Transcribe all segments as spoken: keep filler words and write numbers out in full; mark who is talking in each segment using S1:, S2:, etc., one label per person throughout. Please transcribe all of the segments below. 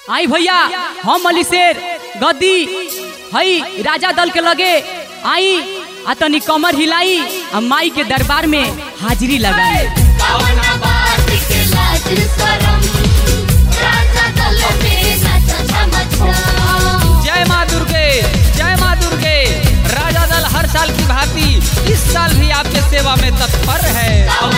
S1: आई भैया हम अली शेर गद्दी हई राजा दल के लगे आई आ तनी कमर हिलाई आ माई के दरबार में हाजिरी लगाए।
S2: जय माँ दुर्गे, जय माँ दुर्गे। राजा दल हर साल की भांति इस साल भी आपके सेवा में तत्पर है।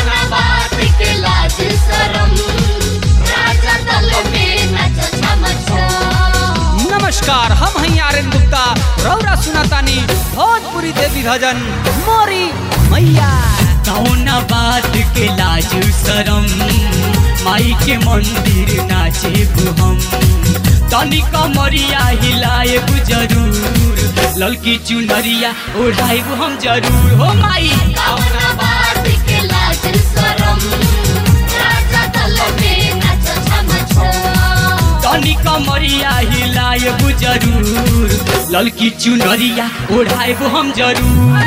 S2: नमस्कार, हम हैं आर्यन गुप्ता, रौरा सुनातानी भोजपुरी देवी भजन मोरी मैया।
S1: कौन बात के लाज शरम माई के मंदिर नाचे हम तनी कमरिया हिलाए जरूर ललकी चुनरिया ओढ़ाए हम जरूर हो माई। तनी कमरिया हिलाए जरूर ललकी चुनरिया ओढ़ाए हम जरूर।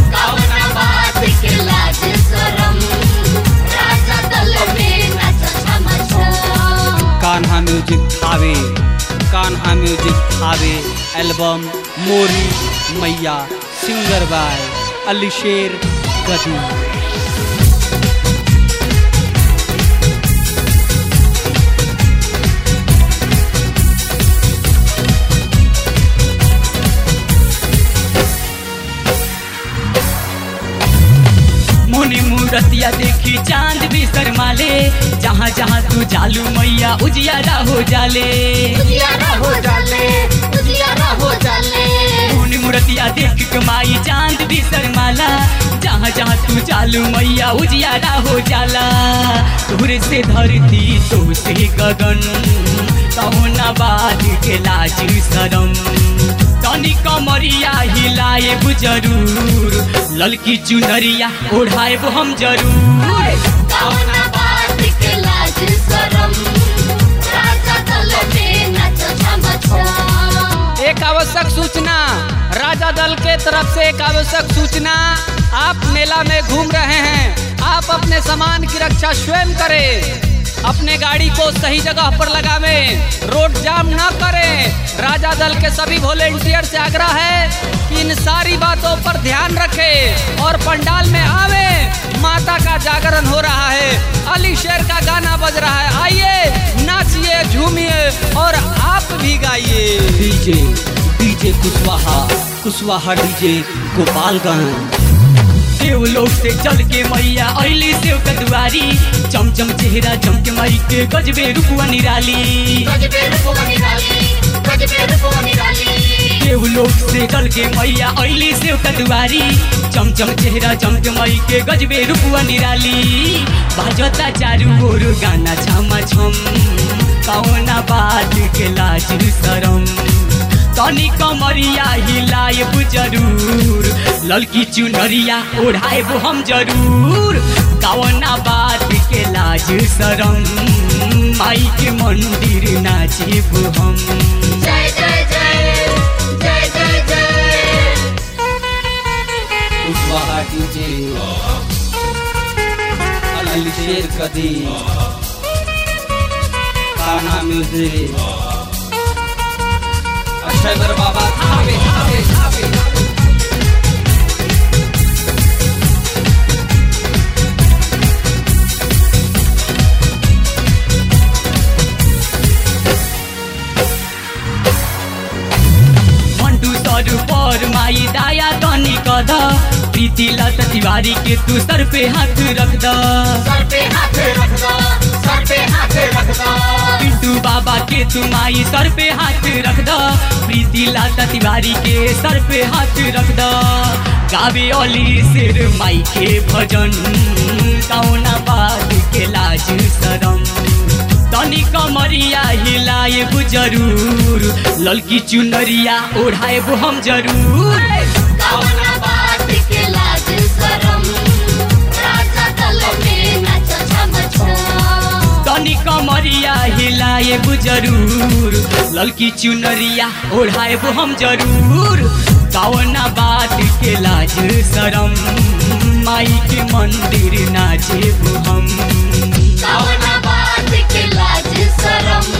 S2: Kanha music Thawe, Kanha music Thawe album मोरी मैया, सिंगर बाय अली शेर गद्दी।
S1: मुनि मूरतिया देखी चांद भी शर्माले, जहाँ जहाँ तू जालू मैया उजियारा हो जाले,
S3: उजियारा हो जाले, उजियारा हो जाले।
S1: मुनि मूरतिया देख के माई चांद भी शर्माला, जहाँ जहाँ तू जालू मैया उजियारा हो जाला। दूर से धरती तो से गगन कौना बात के लाज शरम तनी कमरिया हिलाए जरूर ललकी चुनरिया ओढ़ाए हम जरूर।
S2: एक आवश्यक सूचना राजा दल के तरफ से, एक आवश्यक सूचना। आप मेला में घूम रहे हैं, आप अपने सामान की रक्षा स्वयं करें, अपने गाड़ी को सही जगह पर लगावें, रोड जाम न करें। राजा दल के सभी वॉलेंटियर से आग्रह है कि इन सारी बातों पर ध्यान रखें और पंडाल में आवे। माता का जागरण हो रहा है, अली शेर का गाना बज रहा है। आइए नाचिए, झूमिए और आप भी गाइए।
S1: DJ DJ Kushwaha, Kushwaha DJ Gopalganj. देव लोग से चल के मैया अली सेव का दुआरी, चमचम चेहरा चमके माई के गजबे रूपवा निराली। देव लोग से चल के मैया अली सेव का दुआरी, चमचम चेहरा चमके माई के गजबे रूपवा निराली। बाजता चारू ओर गाना छमा छम कौना बात के लाज शरम तनी कमरिया हिलाए जरूर ललकी चुनरिया ओढ़ाए हम जरूर। कौना बात के लाज शरम माई के मंदिर नाचे हम।
S3: जय जय जय जय जय जय।
S2: कुशवाहा डीजे अली शेर गद्दी, कान्हा म्यूजिक, अक्षर बाबा थावे थावे थावे।
S1: मंटू सर पर माई दाया तनी कद, प्रीति लत तिवारी के तू सर पे हाथ रख द,
S3: सर पे हाथ रख दो, सर पे हाथ रख दो।
S1: पिंटू बाबा के तू माई सर पे हाथ रख द, प्रीति लत तिवारी के सर पे हाथ रख द। गावे अली शेर माई के भजन कौना बात के लाज शरम तनी कमरिया हिलाए जरूर ललकी चुनरिया ओढ़ाए हम जरूर।
S3: कौना बात के लाज शरम राजा दल में नाच छम छम
S1: तनी कमरिया हिलाए जरूर ललकी चुनरिया ओढ़ाए हम जरूर। कौना बात के लाज शरम माई के मंदिर नाचे हम।
S3: कौना बात के लाज शरम